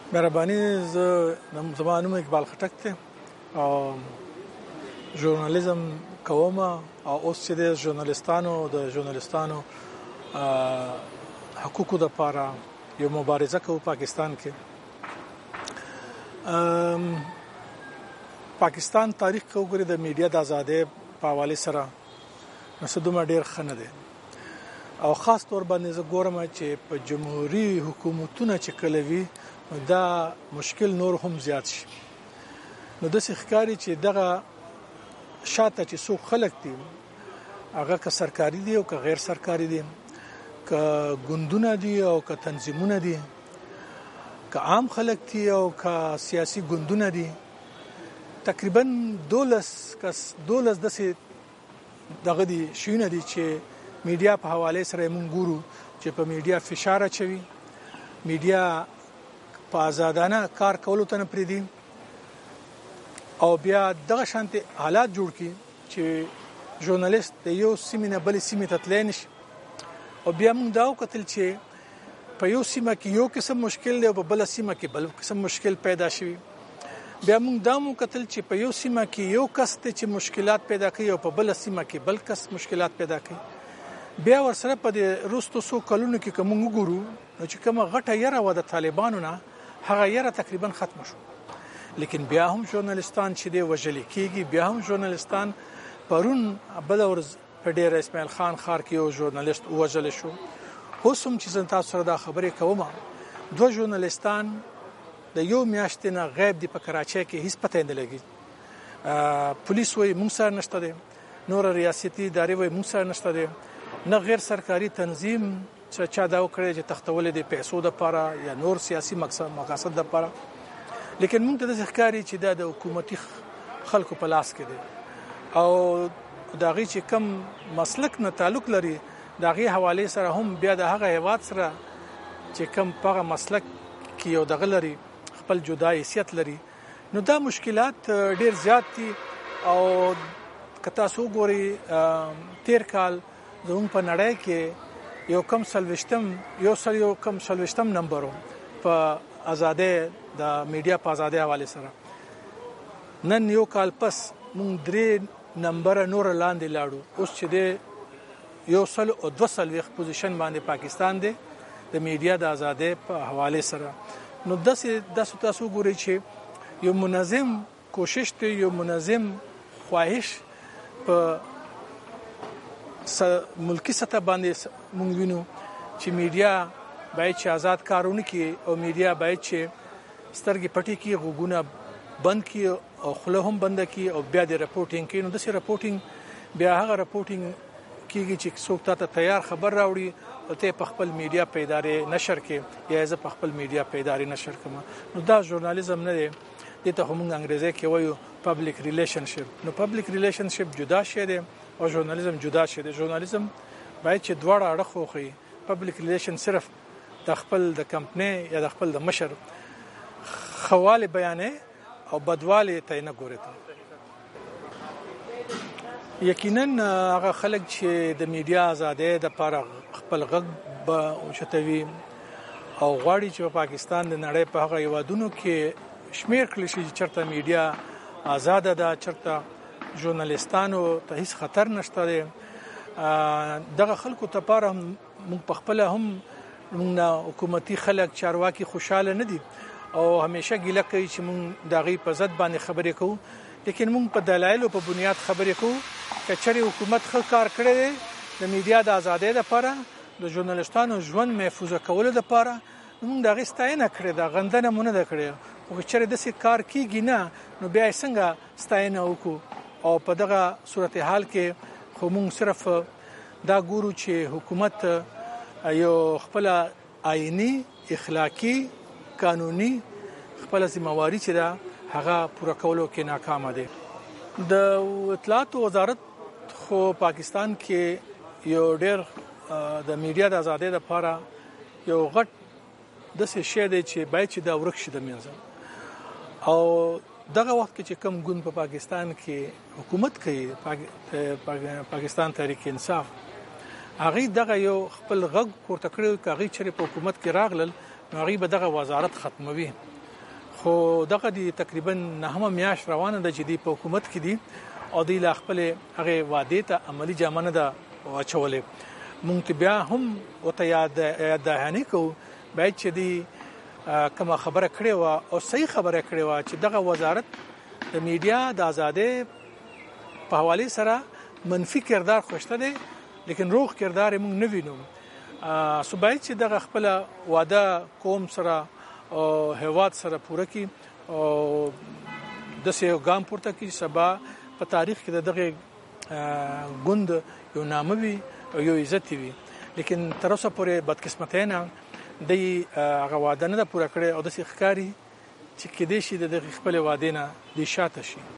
مهرباني زما نوم اقبال خټک دی او ژورنالیزم کوم او اوس چې د ژورنالستانو حقوقو د لپاره یو مبارزه کوي پاکستان کې. پاکستان تاریخ کې وګورئ د میډیا د ازادۍ په حواله سره نو څه دومره ډېر ښه نه دی او خاص طور باندې زه ګورم چې په جمهوریت حکومتونه چې کله وي دا مشکل نور هم زیات شي. نو د ښکاری چې دغه شاته چې څو خلک دي هغه که سرکاري دي او که غیر سرکاري دي، که ګوندونه دي او که تنظیمونه دي، که عام خلک دي او که سیاسي ګوندونه دي، تقریبا 12 دسه دغه دي شونه دي چې میډیا په حواله سره مونږ ګورو چې په میډیا فشار اچوي، میډیا په آزادانه کار کولو ته نه پریدي او بیا دغه شانتي حالات جوړ کړي چې ژورنالیست د یو سیمې نه بل سیمې ته تللی نشي او بیا موږ دا وکتل چې په یو سیمه کې یو قسم مشکل دی او په بل سیمه کې بل قسم مشکل پیدا شوی. بیا موږ دا وکتل چې په یو سیمه کې یو کس ته چې مشکلات پیدا کوي او په بل سیمه کې بل کس مشکلات پیدا کوي. بیا ورسره په روستو سو کلونو کې کوم وګورو چې کومه غټه یره و د طالبانو نه هغه یره تقریبا ختم شو. لیکن بیا هم ژورنالستان چې دی وژل کیږي، بیا هم ژورنالستان پرون بل ورځ په ډیر اسماعیل خان خار کې یو ژورنالیست وژل شو. اوس هم چې تاسو سره دا خبرې کوم، دوه ژورنالستان د یو میاشتې نه غیب دي په کراچۍ کې، هیڅ پته نه لګي. پولیس وایي موږ سره نشته دي، نور ریاستي ادارې وایي موږ سره نشته دي، نه غیر سرکاري تنظیم چې چا دا وکړي چې تختول دي پیسو د لپاره یا نور سیاسي مقاصد د لپاره. لیکن موږ ته د ښکاری چې دا د حکومتي خلکو په لاس کې دي او داغي چې کم مسلک نه تعلق لري داغي حواله سره هم بیا د هغه هیواد سره چې کم په مسلک کې یو دغه لري خپل جدا حیثیت لري. نو دا مشکلات ډیر زیات دي او کتا سو ګوري تیر کال زموږ په نړۍ کې یو کم سلوشتم نمبر په آزادۍ د میډیا په آزادۍ حواله سره. نن یو کال پس مونږ 3 نمبر نور لاندې لاړو. اوس چې د یو سل او 200 پوزیشن باندې پاکستان دی د میډیا د آزادۍ په حواله سره. نو داسې تاسو ګورئ چې یو منظم کوشش دی، یو منظم خواهش په ملکی سطح باندې مونږ وینو چې میډیا باید چې آزاد کارونه کوي او میډیا باید چې سترګې پټې کړي، غوږونه بند کړي او خوله هم بند کړي او بیا د رپورټینګ کوي. نو د سي رپورټینګ بیا هغه رپورټینګ کیږي چې څوک ته تیار خبر راوړي او ته په خپل میډیا په ادارې نشر کې یا زه په خپل میډیا په ادارې نشر کوم. نو دا ژورنالیزم نه دی، دته هم انګریزي کې وایو پبلک ریلیشنشپ. نو پبلک ریلیشنشپ جدا شی دی او ژورنالیزم جدا شی دی. ژورنالیزم باید چې دواړه اړخ وخی. پبلک ریلیشن صرف د خپل د کمپنۍ یا د خپل د مشر خواله بیانې او بدواله ته نه ګوري. یقینا هغه خلک چې د میډیا آزادۍ د لپاره خپل غږ به اوچتوي او غواړي چې په پاکستان د نړۍ په هغه هیوادونو کې شمیر کړي چې چرته میډیا آزاد ده، چرته ژورنالستانو ته هیڅ خطر نشته دی. دغه خلکو ته لپاره موږ په خپل هم موږ حکومتي خلک چارواکي خوشاله نه دي او همیشه ګیله کوي چې موږ دغه په ضد باندې خبرې کوو. لیکن موږ په دلایل او په بنیاد خبرې کوو. کچري حکومت ښه کار کړی دی د میډیا د آزادۍ لپاره، د ژورنالستانو ژوند محفوظ کولو لپاره، موږ دغه ستاینه کړې ده، غندنه مونږ نه کړې. او کچري د سې کار کیږي نه نو بیا څنګه ستاینه وکړو. او په دغه صورتحال کې خو موږ صرف دا ګورو چې حکومت یو خپل آئینی، اخلاقی، قانوني خپل ذمہواری چې دا هغه پوره کولو کې ناکام دي. د اطلاعات وزارت خو پاکستان کې یو ډېر د میډیا د آزادۍ لپاره یو غټ د څه شی دی چې باید چې دا ورک شي د منځه. او دغه وخت کې چې کم ګوند په پاکستان کې حکومت کوي، پاکستان تحریک انصاف، هغه دغه یو خپل غږ پورته کړو، هغه چې په حکومت کې راغلل هغه به دغه وزارت ختموي. خو دغه دی تقریبا 9 میاشت روانه ده چې دی په حکومت کې دي او دی لا خپل هغه وعده ته عملی جامه نه ده واچولې. مونږ بیا هم وته یاد دهانی کو باید چې دی کومه خبره کړې و او صحیح خبره کړې و چې دغه وزارت د میډیا د آزادۍ په حواله سره منفي کردار خوشته دي لیکن روغ کردار موږ نه وینو. صوبایي چې دغه خپل وعده قوم سره او هواد سره پوره کی او د سیو ګام پورته کی سبا په تاریخ کې دغه ګوند یو نامه وي او یو عزت وي لیکن تر اوسه پورې بدقسمتانه د هغه وعده نه پوره کړي او د ښکاری چې کې دې شي د خپل وعده نه دي شاته شي.